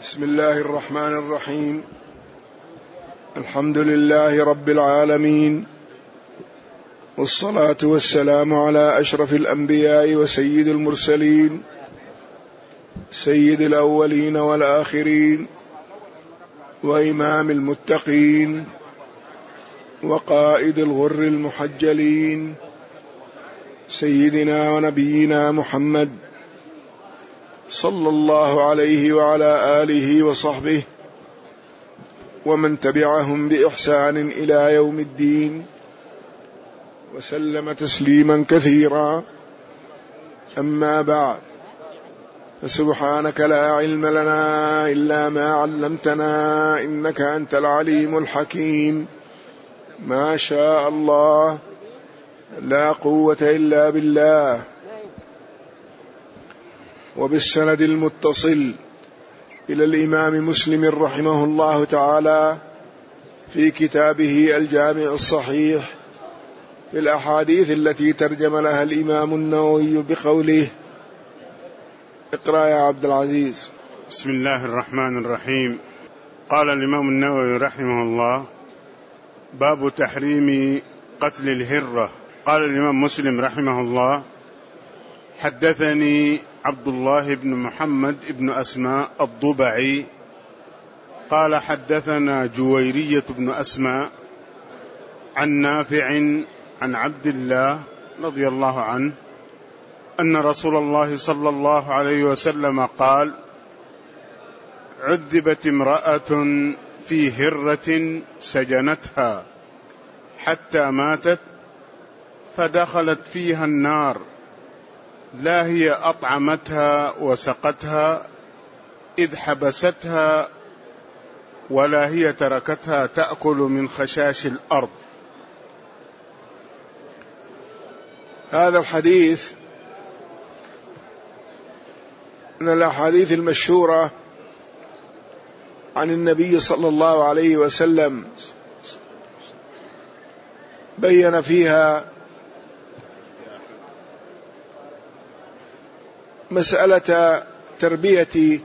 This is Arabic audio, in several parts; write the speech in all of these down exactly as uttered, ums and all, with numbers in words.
بسم الله الرحمن الرحيم. الحمد لله رب العالمين، والصلاة والسلام على أشرف الأنبياء وسيد المرسلين، سيد الأولين والآخرين، وإمام المتقين، وقائد الغر المحجلين، سيدنا ونبينا محمد صلى الله عليه وعلى آله وصحبه ومن تبعهم بإحسان إلى يوم الدين، وسلم تسليما كثيرا. أما بعد، فسبحانك لا علم لنا إلا ما علمتنا إنك أنت العليم الحكيم. ما شاء الله، لا قوة إلا بالله. وبالسند المتصل إلى الإمام مسلم رحمه الله تعالى في كتابه الجامع الصحيح في الأحاديث التي ترجم لها الإمام النووي بقوله: اقرأ يا عبد العزيز. بسم الله الرحمن الرحيم. قال الإمام النووي رحمه الله: باب تحريم قتل الهرة. قال الإمام مسلم رحمه الله: حدثني عبد الله بن محمد بن أسماء الضبعي قال حدثنا جويرية بن أسماء عن نافع عن عبد الله رضي الله عنه أن رسول الله صلى الله عليه وسلم قال: عذبت امرأة في هرة سجنتها حتى ماتت، فدخلت فيها النار، لا هي أطعمتها وسقتها إذ حبستها، ولا هي تركتها تأكل من خشاش الأرض. هذا الحديث من الأحاديث المشهورة عن النبي صلى الله عليه وسلم، بين فيها مسألة تربية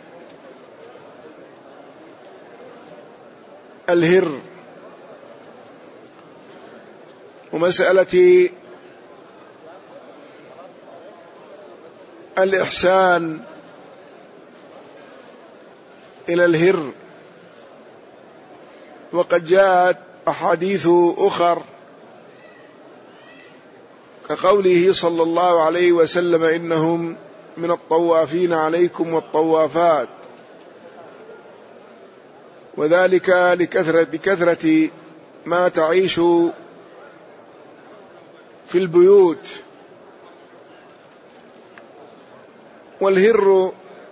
الهر، ومسألة الإحسان إلى الهر. وقد جاءت أحاديث أخر كقوله صلى الله عليه وسلم: إنهم من الطوافين عليكم والطوافات، وذلك لكثرة بكثرة ما تعيش في البيوت. والهر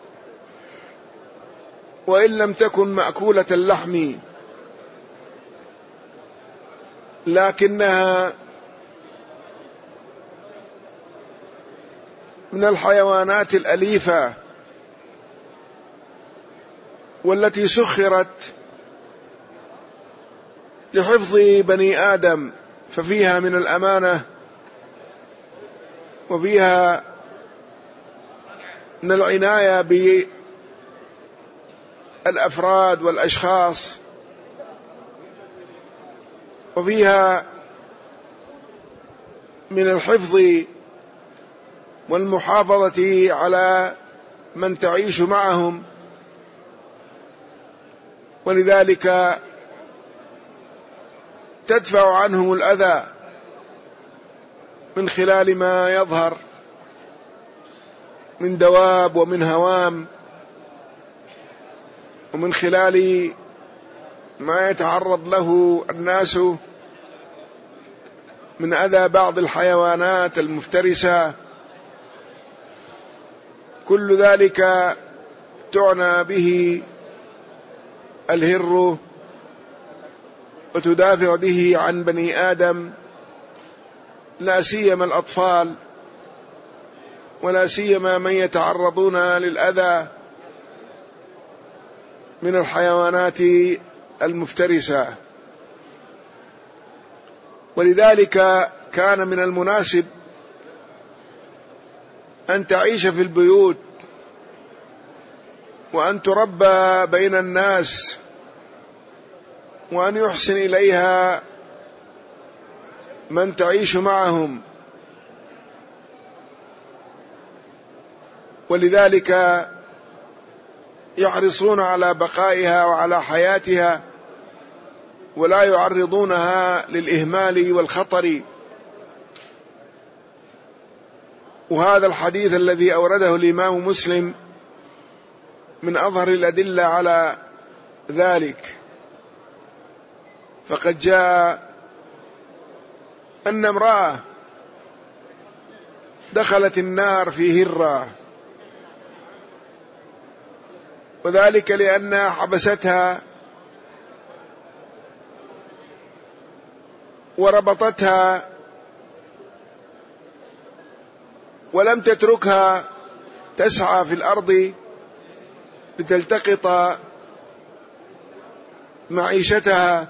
وإن لم تكن مأكولة اللحم، لكنها من الحيوانات الأليفة والتي سخرت لحفظ بني آدم، ففيها من الأمانة، وفيها من العناية بالأفراد والأشخاص، وفيها من الحفظ والمحافظة على من تعيش معهم. ولذلك تدفع عنهم الأذى من خلال ما يظهر من دواب ومن هوام، ومن خلال ما يتعرض له الناس من أذى بعض الحيوانات المفترسة. كل ذلك تعنى به الهر، وتدافع به عن بني آدم، لا سيما الأطفال، ولا سيما من يتعرضون للأذى من الحيوانات المفترسة. ولذلك كان من المناسب أن تعيش في البيوت وأن تربى بين الناس وأن يحسن إليها من تعيش معهم، ولذلك يحرصون على بقائها وعلى حياتها ولا يعرضونها للإهمال والخطر. وهذا الحديث الذي أورده الإمام مسلم من أظهر الأدلة على ذلك، فقد جاء أن امرأة دخلت النار في هرة، وذلك لأنها حبستها وربطتها ولم تتركها تسعى في الأرض لتلتقط معيشتها،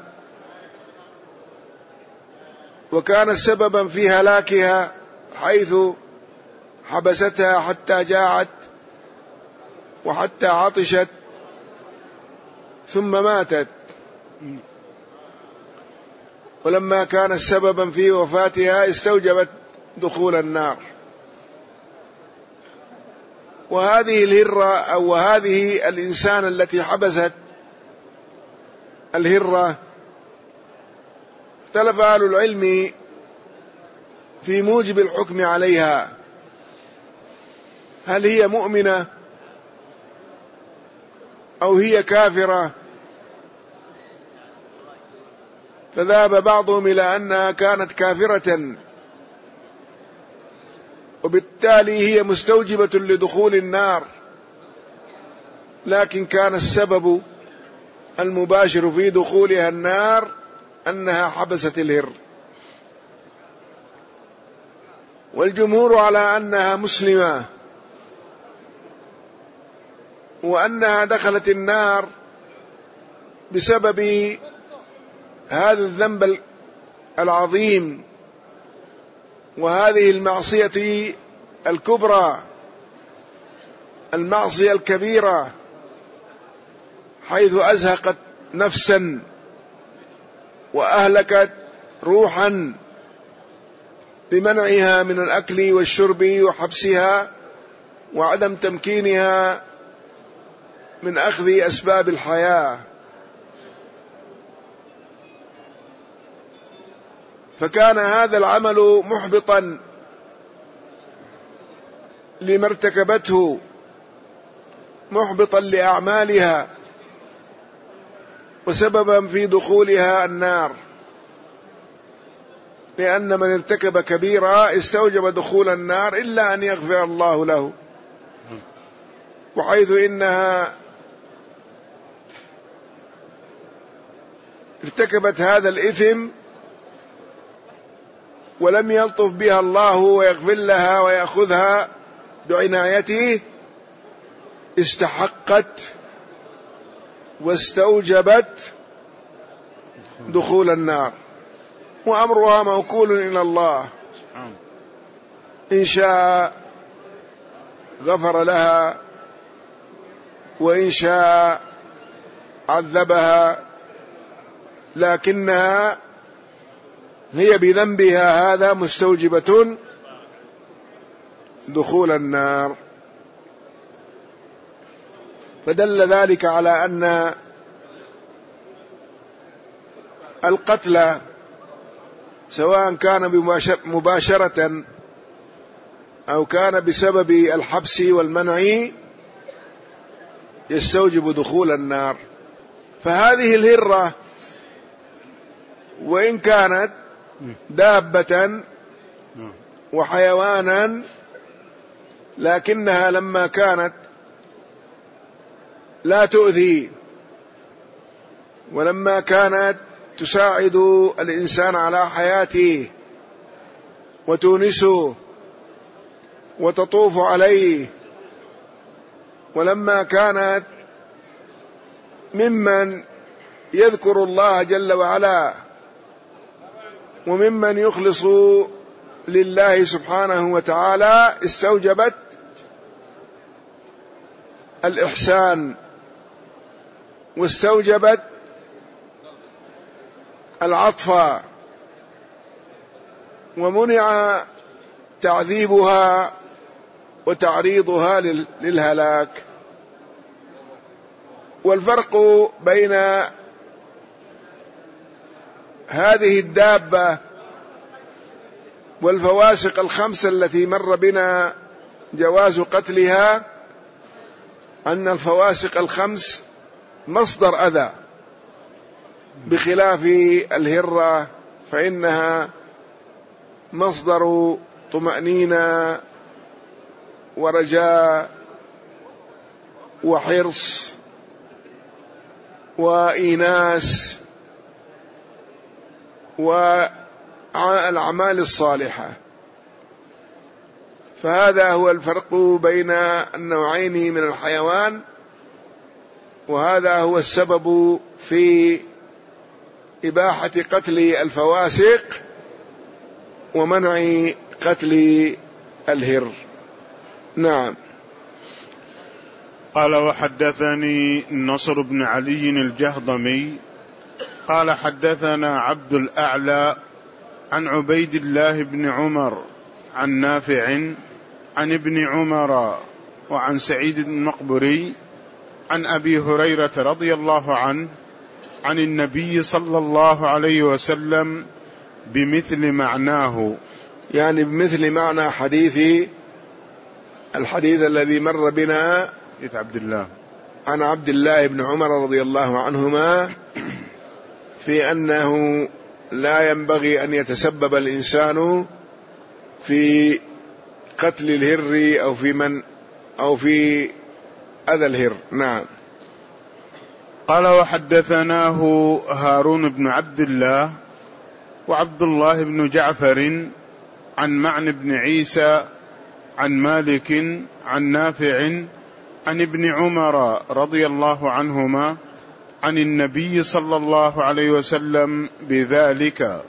وكان سببا في هلاكها حيث حبستها حتى جاعت وحتى عطشت ثم ماتت، ولما كان سببا في وفاتها استوجبت دخول النار. وهذه الهرة أو هذه الإنسان التي حبست الهرة اختلف أهل العلم في موجب الحكم عليها، هل هي مؤمنة أو هي كافرة؟ فذهب بعضهم إلى أنها كانت كافرة، وبالتالي هي مستوجبة لدخول النار، لكن كان السبب المباشر في دخولها النار أنها حبست الهر. والجمهور على أنها مسلمة وأنها دخلت النار بسبب هذا الذنب العظيم وهذه المعصية الكبرى، المعصية الكبيرة، حيث أزهقت نفسا وأهلكت روحا بمنعها من الأكل والشرب وحبسها وعدم تمكينها من أخذ أسباب الحياة. فكان هذا العمل محبطا لما ارتكبته، محبطا لأعمالها وسببا في دخولها النار، لأن من ارتكب كبيرة استوجب دخول النار إلا أن يغفر الله له، وحيث إنها ارتكبت هذا الإثم ولم يلطف بها الله ويغفر لها ويأخذها بعنايته، استحقت واستوجبت دخول النار، وأمرها موكول إلى الله، إن شاء غفر لها وإن شاء عذبها، لكنها هي بذنبها هذا مستوجبة دخول النار. فدل ذلك على أن القتل سواء كان مباشرة أو كان بسبب الحبس والمنع يستوجب دخول النار. فهذه الهرة وإن كانت دابة وحيوانا، لكنها لما كانت لا تؤذي ولما كانت تساعد الإنسان على حياته وتونسه وتطوف عليه، ولما كانت ممن يذكر الله جل وعلا وممن يخلص لله سبحانه وتعالى، استوجبت الإحسان واستوجبت العطف، ومنع تعذيبها وتعريضها للهلاك. والفرق بين هذه الدابة والفواسق الخمس التي مر بنا جواز قتلها أن الفواسق الخمس مصدر أذى، بخلاف الهرة فإنها مصدر طمأنينة ورجاء وحرص وإيناس والأعمال الصالحة. فهذا هو الفرق بين النوعين من الحيوان، وهذا هو السبب في إباحة قتل الفواسق ومنع قتل الهر. نعم. قال: وحدثني نصر بن علي الجهضمي قال حدثنا عبد الأعلى عن عبيد الله بن عمر عن نافع عن ابن عمر وعن سعيد المقبري عن أبي هريرة رضي الله عنه عن النبي صلى الله عليه وسلم بمثل معناه، يعني بمثل معنى حديث الحديث الذي مر بنا عبد الله عن عبد الله بن عمر رضي الله عنهما في أنه لا ينبغي أن يتسبب الإنسان في قتل الهر أو في من أو في أذى الهر. نعم. قال: وحدثناه هارون بن عبد الله وعبد الله بن جعفر عن معن بن عيسى عن مالك عن نافع عن ابن عمر رضي الله عنهما عن النبي صلى الله عليه وسلم بذلك.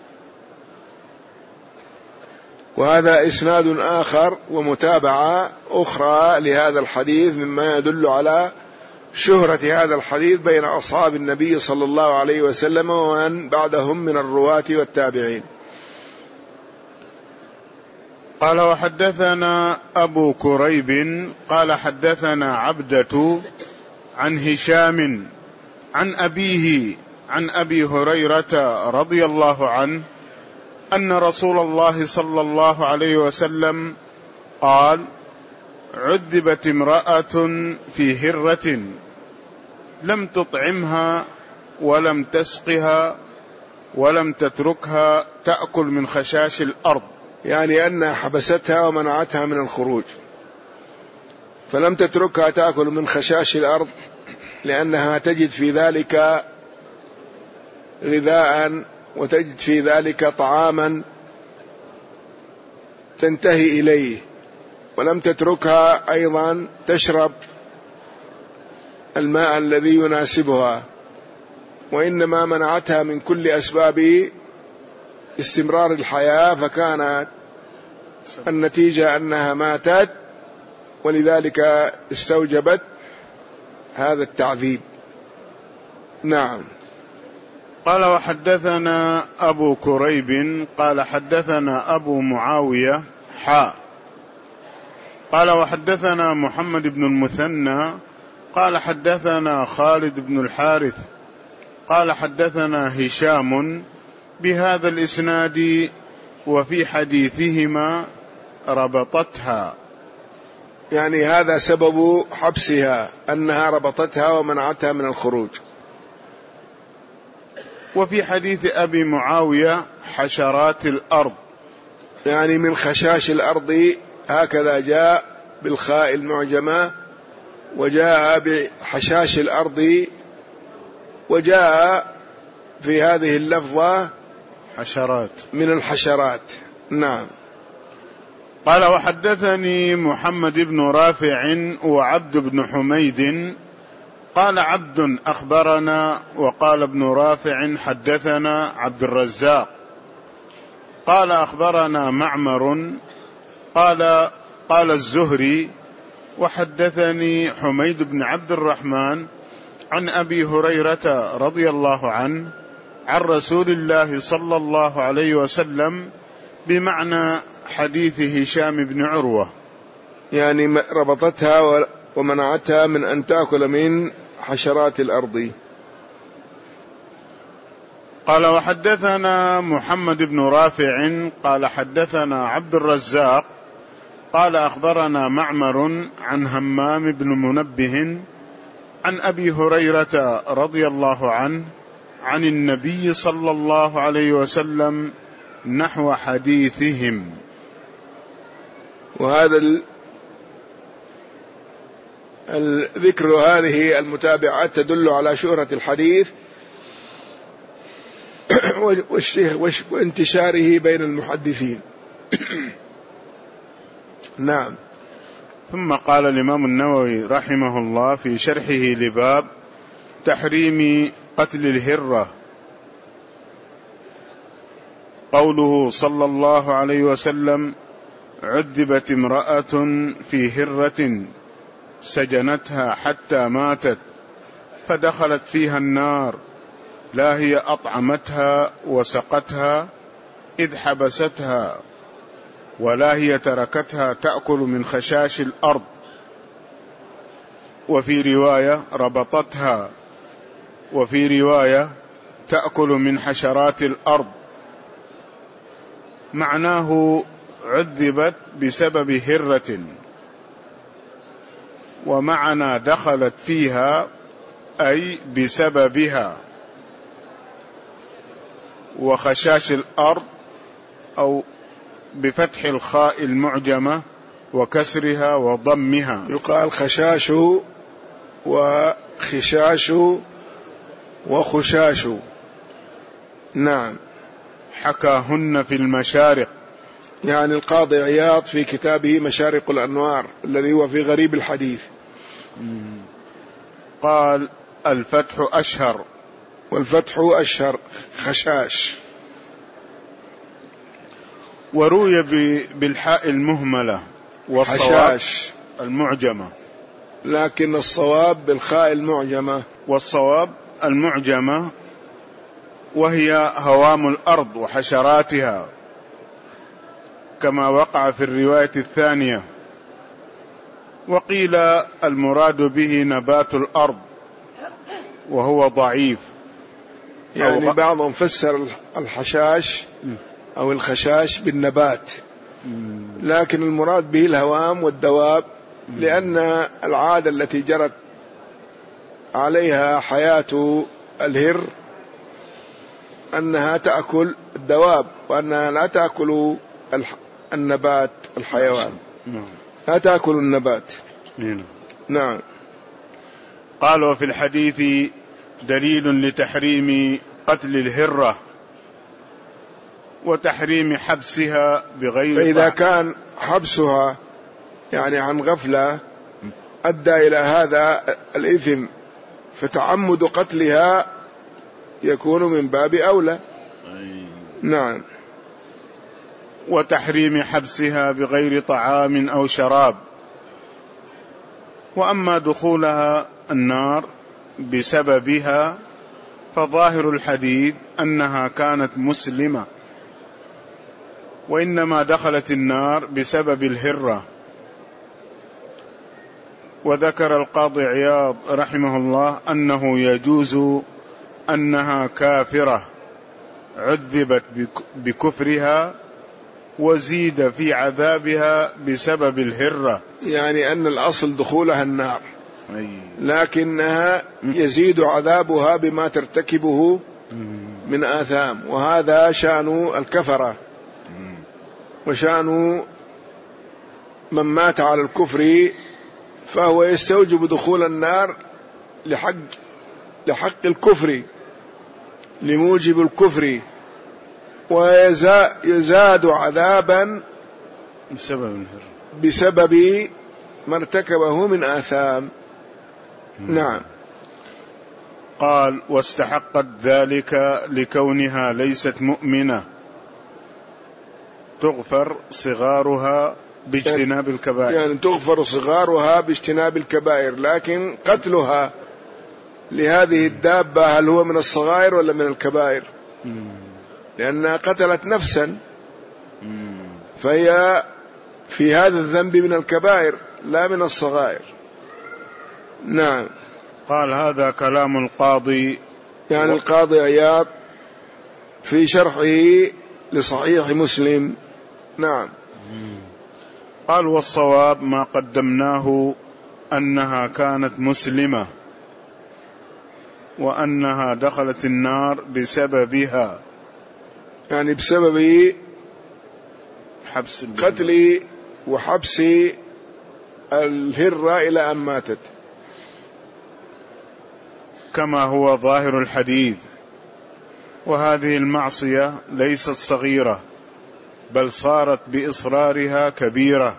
وهذا إسناد آخر ومتابعة أخرى لهذا الحديث مما يدل على شهرة هذا الحديث بين أصحاب النبي صلى الله عليه وسلم ومن بعدهم من الرواة والتابعين. قال: وحدثنا أبو كريب قال حدثنا عبدة عن هشام عن أبيه عن أبي هريرة رضي الله عنه أن رسول الله صلى الله عليه وسلم قال: عذبت امرأة في هرة لم تطعمها ولم تسقها ولم تتركها تأكل من خشاش الأرض، يعني أنها حبستها ومنعتها من الخروج، فلم تتركها تأكل من خشاش الأرض لأنها تجد في ذلك غذاء وتجد في ذلك طعاما تنتهي إليه، ولم تتركها أيضا تشرب الماء الذي يناسبها، وإنما منعتها من كل أسباب استمرار الحياة، فكانت النتيجة أنها ماتت، ولذلك استوجبت هذا التعذيب. نعم. قال: وحدثنا أبو كريب قال حدثنا أبو معاوية حاء قال: وحدثنا محمد بن المثنى قال حدثنا خالد بن الحارث قال حدثنا هشام بهذا الإسناد وفي حديثهما ربطتها، يعني هذا سبب حبسها أنها ربطتها ومنعتها من الخروج. وفي حديث أبي معاوية حشرات الأرض، يعني من خشاش الأرض، هكذا جاء بالخاء المعجمة، وجاء بحشاش الأرض، وجاء في هذه اللفظة حشرات من الحشرات. نعم. قال: وحدثني محمد بن رافع وعبد بن حميد قال عبد أخبرنا وقال ابن رافع حدثنا عبد الرزاق قال أخبرنا معمر قال قال الزهري وحدثني حميد بن عبد الرحمن عن أبي هريرة رضي الله عنه عن رسول الله صلى الله عليه وسلم بمعنى حديث هشام بن عروة، يعني ربطتها ومنعتها من أن تأكل من حشرات الأرض. قال وحدثنا محمد بن رافع قال حدثنا عبد الرزاق قال أخبرنا معمر عن همام بن منبه عن أبي هريرة رضي الله عنه عن النبي صلى الله عليه وسلم نحو حديثهم. وهذا الذكر هذه المتابعات تدل على شهرة الحديث وانتشاره بين المحدثين. نعم. ثم قال الإمام النووي رحمه الله في شرحه لباب تحريم قتل الهرة قوله صلى الله عليه وسلم عذبت امرأة في هرة سجنتها حتى ماتت فدخلت فيها النار لا هي أطعمتها وسقتها إذ حبستها ولا هي تركتها تأكل من خشاش الأرض، وفي رواية ربطتها، وفي رواية تأكل من حشرات الأرض. معناه عذبت بسبب هرة، ومعنى دخلت فيها أي بسببها. وخشاش الأرض أو بفتح الخاء المعجمة وكسرها وضمها، يقال خشاش وخشاش وخشاش. نعم. حكاهن في المشارق، يعني القاضي عياض في كتابه مشارق الأنوار الذي هو في غريب الحديث قال الفتح أشهر، والفتح أشهر خشاش. وروي بالحاء المهملة والصواب المعجمة، لكن الصواب بالخاء المعجمة، والصواب المعجمة، وهي هوام الأرض وحشراتها كما وقع في الرواية الثانية. وقيل المراد به نبات الأرض وهو ضعيف، يعني بعضهم فسر الحشاش أو الخشاش بالنبات، لكن المراد به الهوام والدواب، لأن العادة التي جرت عليها حياة الهر أنها تأكل الدواب، وأنها لا تأكل النبات الحيوان، لا تأكل النبات. نعم. قال وفي الحديث دليل لتحريم قتل الهرة وتحريم حبسها بغير، فإذا كان حبسها يعني عن غفلة أدى إلى هذا الإثم، فتعمد قتلها يكون من باب أولى. نعم. وتحريم حبسها بغير طعام أو شراب. وأما دخولها النار بسببها فظاهر الحديث أنها كانت مسلمة، وإنما دخلت النار بسبب الهرة. وذكر القاضي عياض رحمه الله أنه يجوز أنها كافرة عذبت بكفرها وزيد في عذابها بسبب الهرة، يعني أن الأصل دخولها النار، لكنها يزيد عذابها بما ترتكبه من آثام، وهذا شأن الكفرة وشأن من مات على الكفر، فهو يستوجب دخول النار لحق لحق الكفر، لموجب الكفر، ويزاد عذابا بسبب بسبب ما ارتكبه من آثام. نعم. قال واستحقت ذلك لكونها ليست مؤمنة تغفر صغارها باجتناب الكبائر، يعني تغفر صغارها باجتناب الكبائر، لكن قتلها لهذه الدابة هل هو من الصغائر ولا من الكبائر؟ لأنها قتلت نفسا، فهي في هذا الذنب من الكبائر لا من الصغائر. نعم. قال هذا كلام القاضي، يعني و... القاضي عياض في شرحه لصحيح مسلم. نعم. قال والصواب ما قدمناه أنها كانت مسلمة وأنها دخلت النار بسببها، يعني بسبب حبس قتل وحبس الهرة إلى أن ماتت، كما هو ظاهر الحديث. وهذه المعصية ليست صغيرة، بل صارت بإصرارها كبيرة.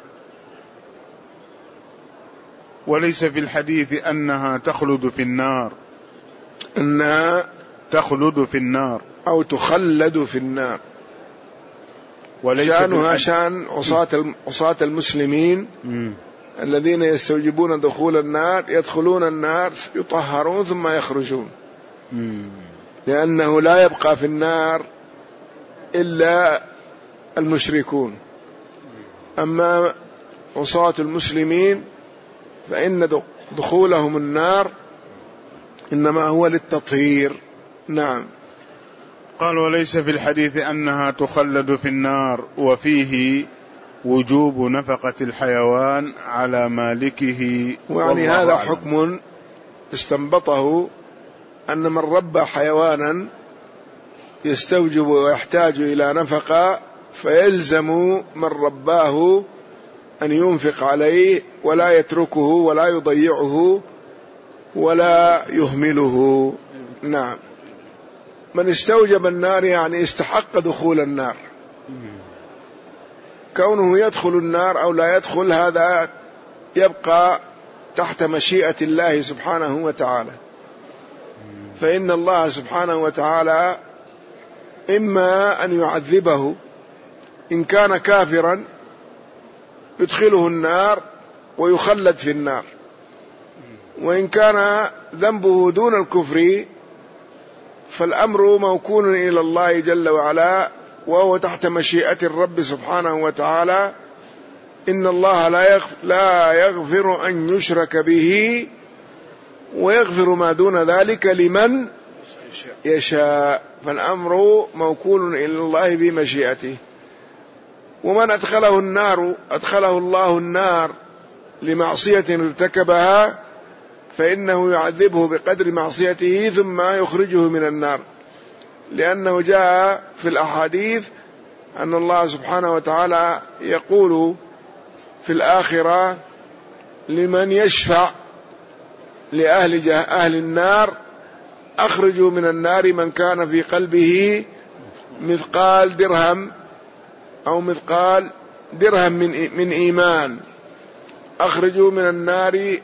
وليس في الحديث أنها تخلد في النار، أنها تخلد في النار أو تخلد في النار. شأنها شأن عصاة عصاة المسلمين م. الذين يستوجبون دخول النار، يدخلون النار يطهرون ثم يخرجون، م. لأنه لا يبقى في النار إلا المشركون. أما عصاة المسلمين فإن دخولهم النار إنما هو للتطهير. نعم. قال وليس في الحديث أنها تخلد في النار، وفيه وجوب نفقة الحيوان على مالكه. يعني هذا أعلم. حكم استنبطه أن من ربى حيوانا يستوجب ويحتاج إلى نفقة، فيلزم من رباه أن ينفق عليه ولا يتركه ولا يضيعه ولا يهمله. نعم. من استوجب النار يعني استحق دخول النار، كونه يدخل النار أو لا يدخل هذا يبقى تحت مشيئة الله سبحانه وتعالى. فإن الله سبحانه وتعالى إما أن يعذبه إن كان كافرا يدخله النار ويخلد في النار، وإن كان ذنبه دون الكفر فالأمر موكول إلى الله جل وعلا، وهو تحت مشيئة الرب سبحانه وتعالى. إن الله لا يغفر أن يشرك به ويغفر ما دون ذلك لمن يشاء، فالأمر موكول إلى الله بمشيئته. ومن أدخله النار أدخله الله النار لمعصية ارتكبها، فإنه يعذبه بقدر معصيته ثم يخرجه من النار، لأنه جاء في الأحاديث أن الله سبحانه وتعالى يقول في الآخرة لمن يشفع لأهل أهل النار: أخرجوا من النار من كان في قلبه مثقال درهم أو مثقال درهم من من إيمان، أخرجوا من النار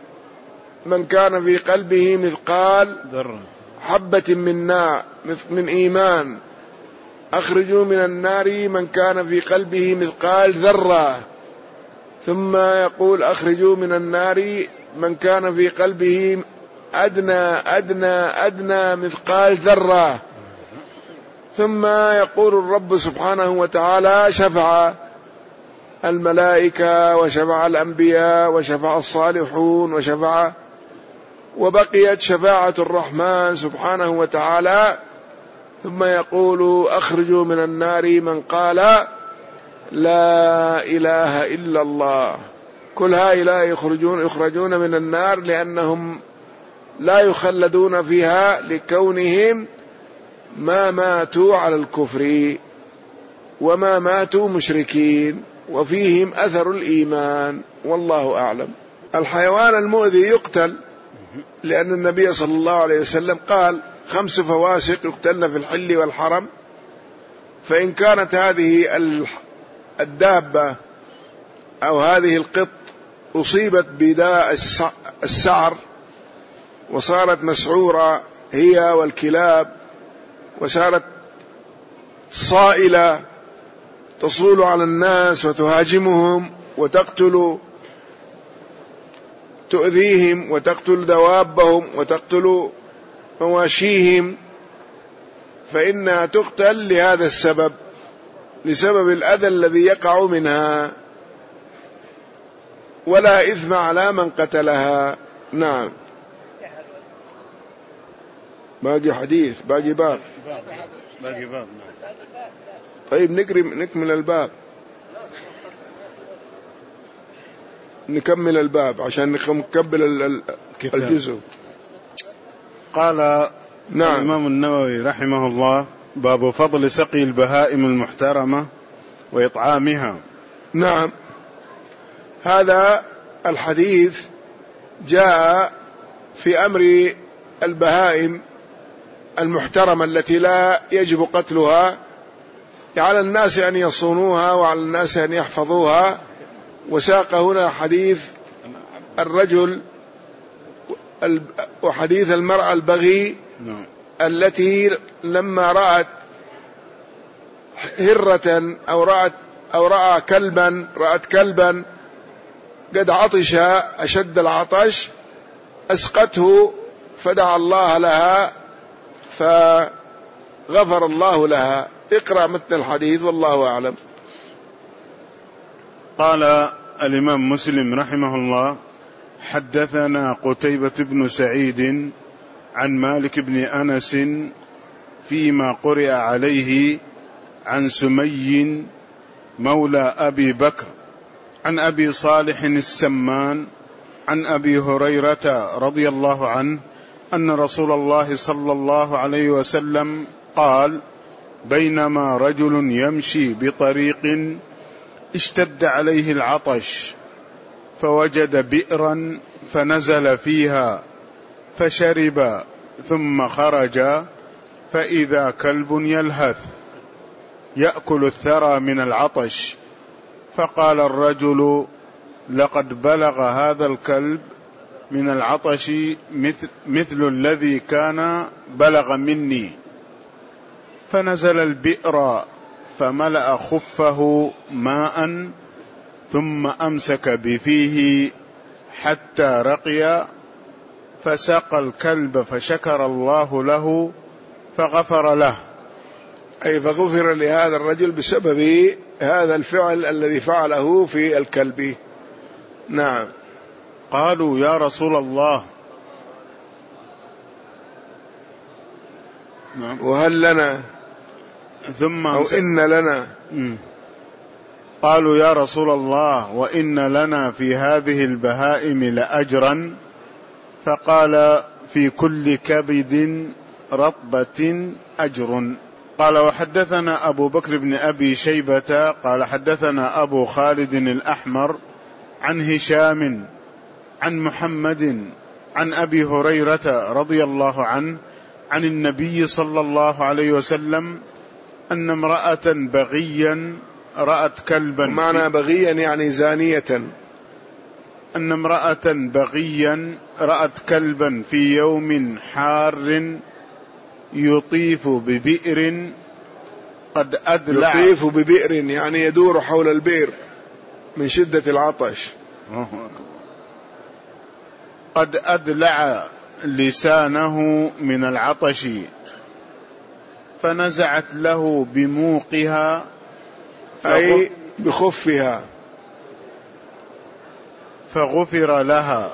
من كان في قلبه مثقال حبة من نار من إيمان، أخرجوا من النار من كان في قلبه مثقال ذرة، ثم يقول: أخرجوا من النار من كان في قلبه أدنى أدنى أدنى مثقال ذرة، ثم يقول الرب سبحانه وتعالى: شفع الملائكة وشفع الأنبياء وشفع الصالحون وشفع، وبقيت شفاعة الرحمن سبحانه وتعالى. ثم يقول: أخرجوا من النار من قال لا إله إلا الله. كل هؤلاء يخرجون يخرجون من النار لأنهم لا يخلدون فيها لكونهم ما ماتوا على الكفر وما ماتوا مشركين وفيهم أثر الإيمان، والله أعلم. الحيوان المؤذي يقتل، لأن النبي صلى الله عليه وسلم قال: خمس فواسق يقتلن في الحل والحرم. فإن كانت هذه الدابة أو هذه القط أصيبت بداء السعر وصارت مسعورة هي والكلاب وصارت صائلة تصول على الناس وتهاجمهم وتقتل تؤذيهم وتقتل دوابهم وتقتل مواشيهم، فإنها تقتل لهذا السبب، لسبب الأذى الذي يقع منها، ولا إثم على من قتلها. نعم. باقي حديث، باقي باب، باقي باب. طيب نقري نكمل الباب، نكمل الباب عشان نكمل الجزء. قال نعم. الإمام النووي رحمه الله: باب فضل سقي البهائم المحترمة وإطعامها. نعم، هذا الحديث جاء في أمر البهائم المحترمة التي لا يجب قتلها، على الناس أن يصونوها وعلى الناس أن يحفظوها. وساق هنا حديث الرجل وحديث المرأة البغي التي لما رأت هرة أو رأت أو رأى كلبا رأت كلبا قد عطش أشد العطش أسقته، فدعا الله لها فغفر الله لها. اقرأ متن الحديث والله أعلم. قال الإمام مسلم رحمه الله: حدثنا قتيبة بن سعيد عن مالك بن أنس فيما قرئ عليه عن سمي مولى أبي بكر عن أبي صالح السمان عن أبي هريرة رضي الله عنه أن رسول الله صلى الله عليه وسلم قال: بينما رجل يمشي بطريق اشتد عليه العطش فوجد بئرا فنزل فيها فشرب ثم خرج فإذا كلب يلهث يأكل الثرى من العطش، فقال الرجل: لقد بلغ هذا الكلب من العطش مثل, مثل الذي كان بلغ مني. فنزل البئر فملأ خفه ماء ثم أمسك بفيه حتى رقي فسقى الكلب فشكر الله له فغفر له. أي فغفر لهذا الرجل بسبب هذا الفعل الذي فعله في الكلب. نعم. قالوا: يا رسول الله. نعم. وهل لنا ثم أو إن لنا. م. قالوا: يا رسول الله وإن لنا في هذه البهائم لأجرا. فقال: في كل كبد رطبة أجر. قال: وحدثنا أبو بكر بن أبي شيبة قال حدثنا أبو خالد الأحمر عن هشام عن محمد عن أبي هريرة رضي الله عنه عن النبي صلى الله عليه وسلم أن امرأة بغيا رأت كلبا. معنى بغيا يعني زانية. أن امرأة بغيا رأت كلبا في يوم حار يطيف ببئر قد أدلع. يطيف ببئر يعني يدور حول البئر من شدة العطش. قد أدلع لسانه من العطش فنزعت له بموقها أي بخفها فغفر لها.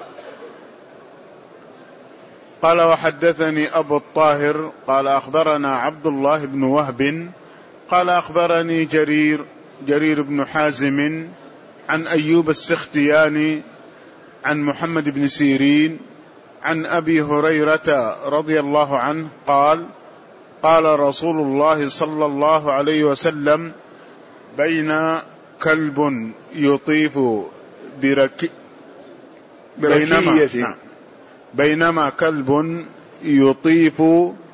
قال: وحدثني أبو الطاهر قال أخبرنا عبد الله بن وهب قال أخبرني جرير جرير بن حازم عن أيوب السختياني عن محمد بن سيرين عن أبي هريرة رضي الله عنه قال: قال رسول الله صلى الله عليه وسلم: بين كلب يطيف بركي بينما, بينما كلب يطيف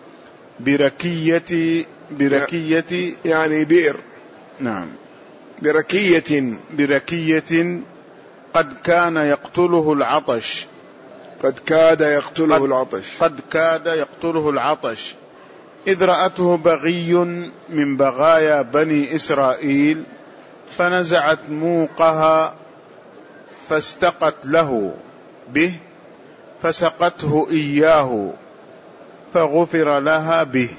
بركية بركية يعني بئر. نعم. بركية بركية قد كان يقتله العطش قد كاد يقتله قد العطش قد كاد يقتله العطش إذ رأته بغي من بغايا بني إسرائيل فنزعت موقها فاستقت له به فسقته إياه فغفر لها به.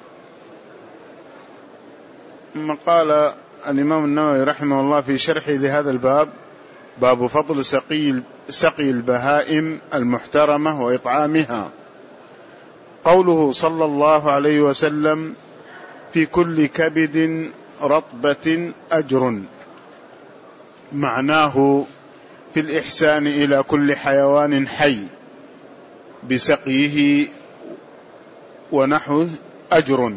ثم قال الإمام النووي رحمه الله في شرحه لهذا الباب: باب فضل سقي, سقي البهائم المحترمة وإطعامها. قوله صلى الله عليه وسلم: في كل كبد رطبة أجر، معناه في الإحسان إلى كل حيوان حي بسقيه ونحوه أجر،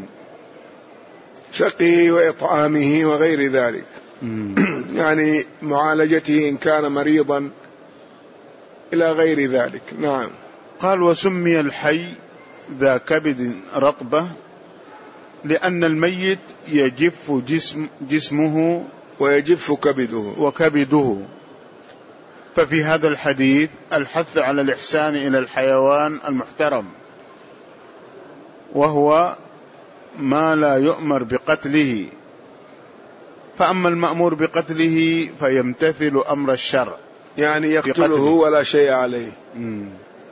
سقيه وإطعامه وغير ذلك. يعني معالجته إن كان مريضا إلى غير ذلك. نعم. قال: وسمي الحي ذا كبد رطبة لأن الميت يجف جسم جسمه ويجف كبده وكبده. ففي هذا الحديث الحث على الإحسان إلى الحيوان المحترم، وهو ما لا يؤمر بقتله، فأما المأمور بقتله فيمتثل أمر الشرع، يعني يقتله ولا شيء عليه. مم.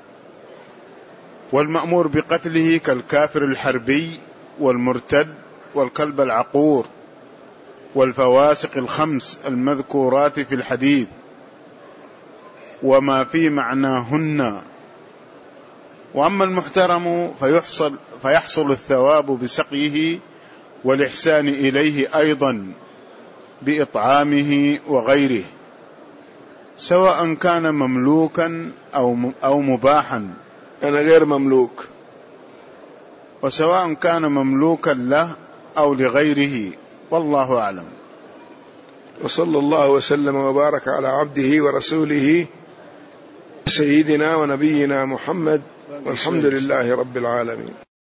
والمأمور بقتله كالكافر الحربي والمرتد والكلب العقور والفواسق الخمس المذكورات في الحديث وما في معناهن. وأما المحترم فيحصل, فيحصل الثواب بسقيه والإحسان إليه أيضا بإطعامه وغيره، سواء كان مملوكا أو مباحا، أنا غير مملوك، وسواء كان مملوكا له أو لغيره، والله أعلم. وصلى الله وسلم وبارك على عبده ورسوله سيدنا ونبينا محمد، والحمد لله رب العالمين.